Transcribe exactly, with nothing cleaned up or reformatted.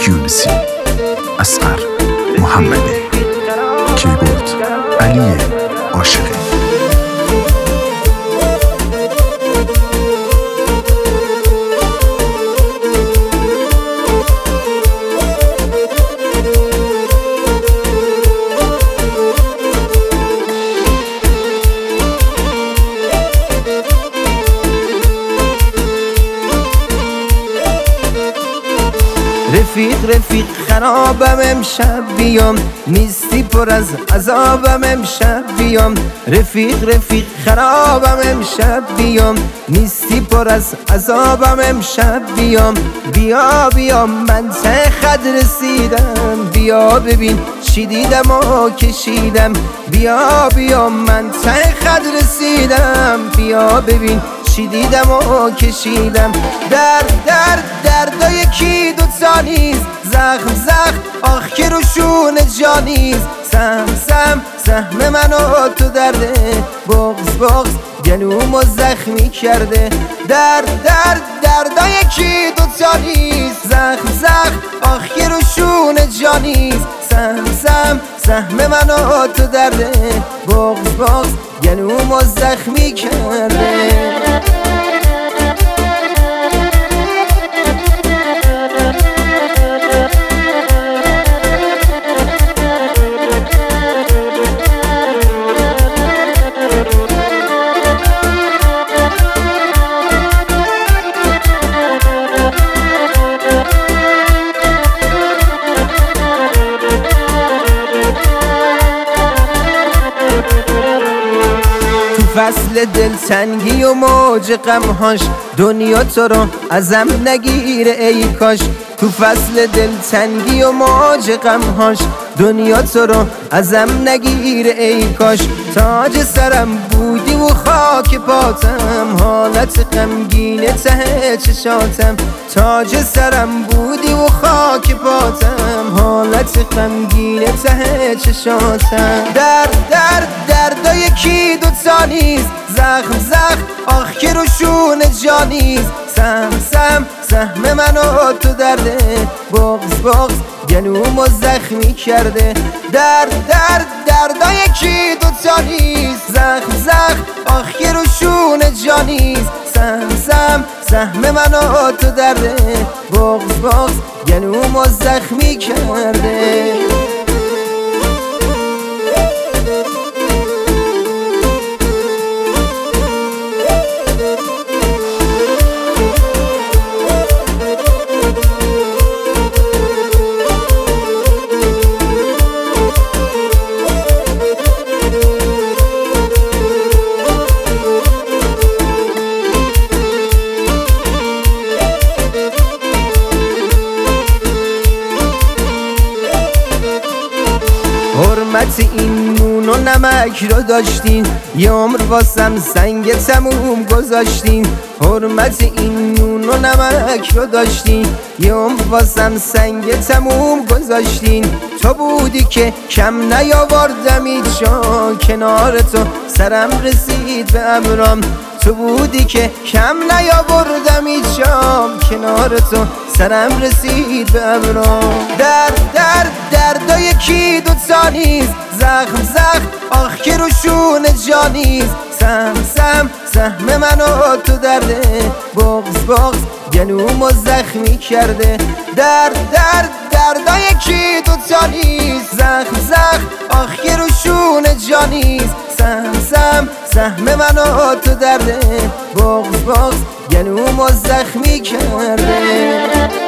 یونسی، اصغر محمدی، کیبورد علی عاشقی. رفیق رفیق خرابم امشب بیام، نیستی پر از عذابم امشب بیام. رفیق رفیق خرابم امشب بیام، نیستی پر از عذابم امشب بیام. بیا بیا من ته خط رسیدم، بیا ببین چی دیدم و کشیدم. بیا بیا من ته خط رسیدم، بیا ببین چی دیدم و کشیدم. درد درد دردای کی دوتا نیست، زخم زخم آخ که روشون جانیست. سهم سهم سهم منو تو درده، بغز بغز گلومو زخمی کرده. درد درد دردای کی دوتا نیست، زخم زخم آخ که روشون جانیست. سهم سهم سهم منو تو درده، بغز بغز گلومو زخمی کرده. فصل دلتنگی و موج غمهاش، دنیا تو رو ازم نگیره ای کاش. تو فصل دلتنگی و موج غمهاش، دنیا تو رو ازم نگیره ای کاش. تاج سرم بودی و خاک پاتم، حالت غمگین ته چشاتم. تاج سرم بودی و خاک پاتم، حالت غمگین ته چشاتم. درد درد دردای کی دوتا نیست، زخم زخم آخ که روشون جانیست. سهم سهم سهم منو تو درده، بغز بغز گلومو زخمی کرده. درد درد دردای کی دوتا نیست، زخم زخم آخ که روشون جانیست. سهم سهم سهم منو تو درده، بغز بغز گلومو زخمی کرده. حرمت این نون و نمک رو داشتین، یه عمر واسم سنگ تموم گذاشتین. حرمت این نون و نمک رو داشتین، یه عمر واسم سنگ تموم گذاشتین. تو بودی که کم نیاوردم ایچا، کنار تو سرم رسید به ابرام. تو بودی که کم نیاوردم ایچا، کنار تو سرم رسید به ابرام. درد درد دردای کی دوتا نیست، زخم زخم آخ که روشون جانیست. سهم سهم سهم منو تو درده، بغز بغز گلومو زخمی کرده. درد درد دردای کی دوتا نیست، زخم زخم آخ که روشون جانیست. سهم سهم سهم منو تو درده، بغز بغز گلومو زخمی کرده.